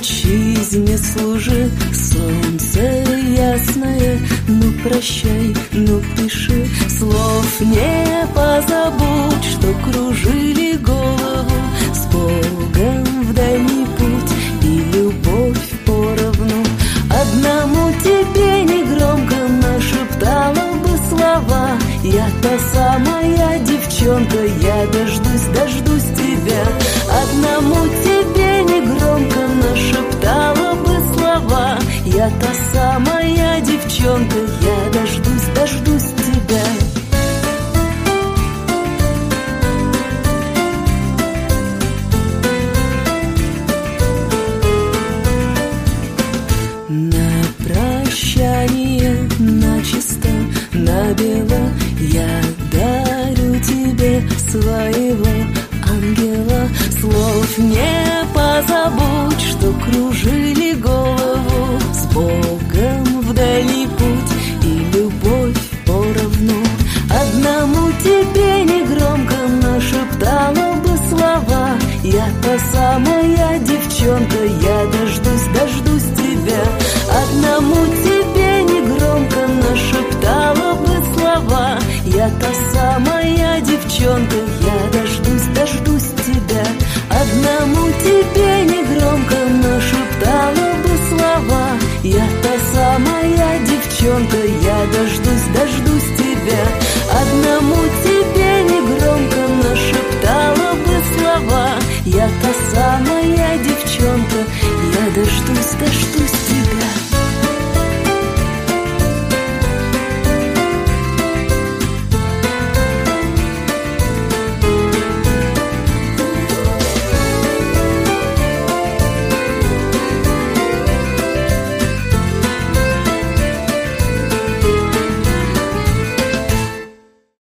отчизне служи, солнце ясное. Ну прощай, ну пиши, слов не позабудь, что кружили голову. С Богом в дальний путь и любовь поровну. Одному тебе негромко нашептала бы слова. Я та самая девчонка, я дождусь тебя. Одному тебе негромко нашептала бы слова. Я та самая девчонка, я дождусь